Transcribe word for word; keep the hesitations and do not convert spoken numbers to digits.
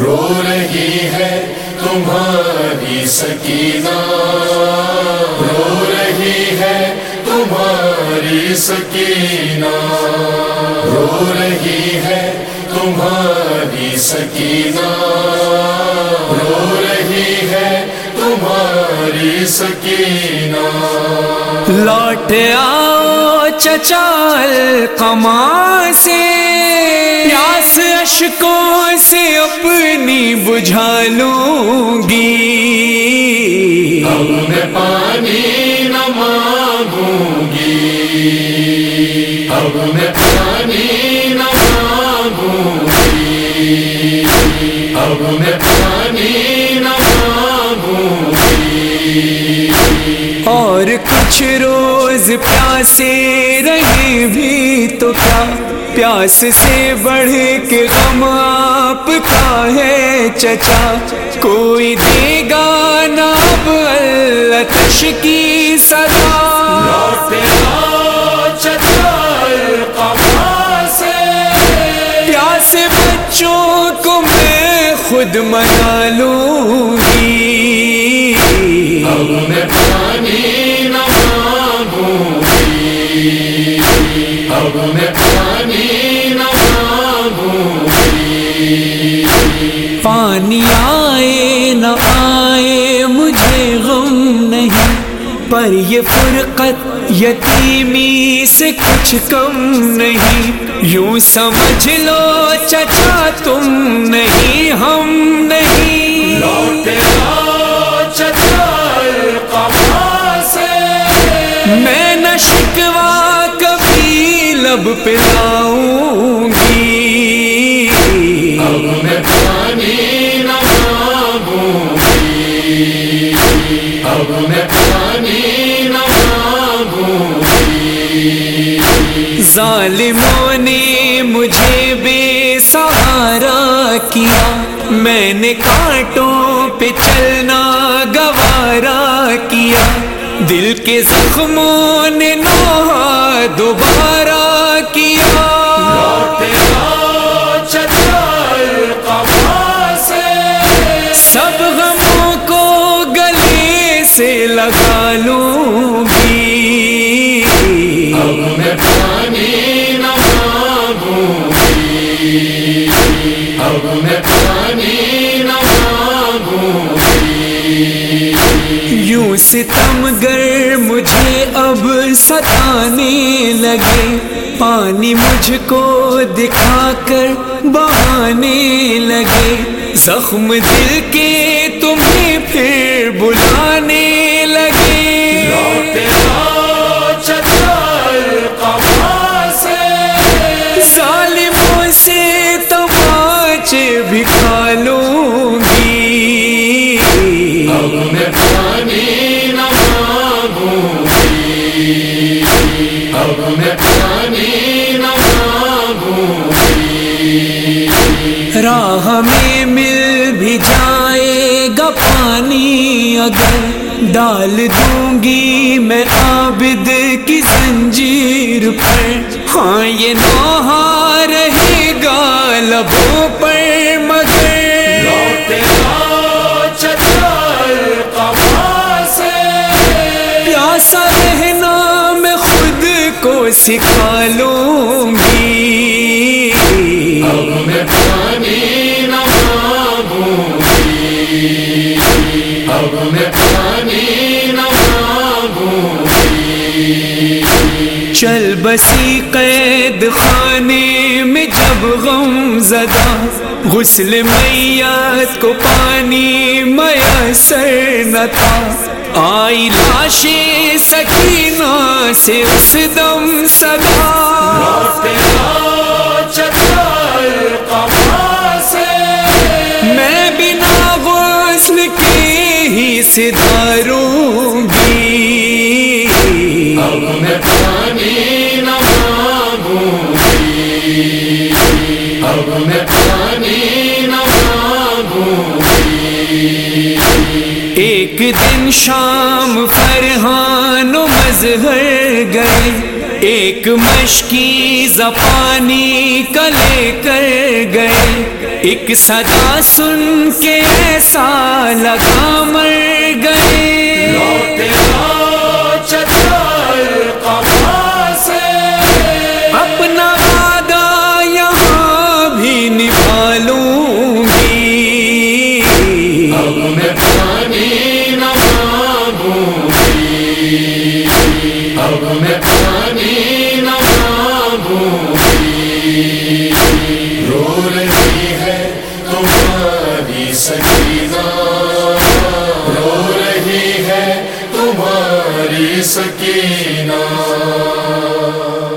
رو رہی ہے تمہاری سکینہ، رو رہی ہے تمہاری سکینہ، رو رہی ہے تمہاری سکینہ، رو رہی ہے تمہاری سکینہ۔ لوٹ آؤ چچا القمہ سے، پیاس اشکوں سے اپنی بجھا لوں گی، اب میں پانی نہ مانگوں گی، اب میں پانی نہ مانگوں گی، اب میں پانی نہ مانگوں گی۔ اور کچھ روز پیاسے رہے بھی تو کیا، پیاس سے بڑھ کے غم آپ کا ہے چچا، کوئی دے گا نہ اب العطش کی صدا۔ لوٹ آؤ چچا القمہ سے، پیاسے بچوں کو میں خود منا لوں گی، اب میں پانی نہ مانگوں گی، اب میں پانی نہ مانگوں گی۔ پانی آئے نہ آئے مجھے غم نہیں، پر یہ فرقت یتیمی سے کچھ کم نہیں، یوں سمجھ لو چچا تم نہیں ہم نہیں۔ لوٹ آؤ چچا القمہ سے، میں نہ شکوا کبھی لب پہ لاؤں گی، اب میں پانی نہ مانگوں گی، اب میں پانی نہ مانگوں گی۔ ظالموں نے مجھے بے سہارا کیا، میں نے کانٹوں پہ چلنا گوارا کیا، دل کے زخموں نے نوحہ دوبارہ کیا۔ لوٹ آؤ چچا القمہ سے، سب غموں کو گلے سے لگا لوں گی، اب میں پانی نہ مانگوں گی، اب میں پانی نہ مانگوں گی۔ یوں ستم گر مجھے اب ستانے لگے، پانی مجھ کو دکھا کر بہانے لگے، زخم دل کے تمہیں پھر بلانے لگے۔ لوٹ آؤ چچا القمہ سے، ظالموں سے تماچے بھی کھا لوں گی، اب میں پانی نہ مانگوں گی، اب میں پانی نہ مانگوں گی۔ راہ میں مل بھی جائے گا پانی اگر، ڈال دوں گی میں عابد کی زنجیر پر، ہاں یہ نوحہ رہے گا لبوں پر مگر۔ لوٹ آؤ چچا القمہ سے، پیاسا رہنا میں خود کو سکھا لوں گی، اب میں پانی نہ مانگوں گی، اب میں پانی نہ مانگوں گی۔ چل بسی قید خانے میں جب غم زدہ، غسل میت کو پانی میسر نہ تھا، آئی لاش سکینہ سے اس دم صدا۔ لوٹ آؤ چچا القمہ سے، میں بنا غسل کے ہی سدھاروں گی، اب میں پانی نہ مانگوں گی، اب میں پانی نہ مانگوں گی۔ ایک دن شام فرحان و مظہر گئے، ایک مشکی زپانی کا لے کر گئے، ایک صدا سن کے ایسا لگا مر گئے، لوٹے آ چچر قبا سے، اپنا وعدہ یہاں بھی نبھا لوں گی، اب میں پانی نہ مانگوں گی، اب میں پانی نہ مانگوں گی، رو رہی ہے تمہاری سکینہ، رو رہی ہے تمہاری سکینہ۔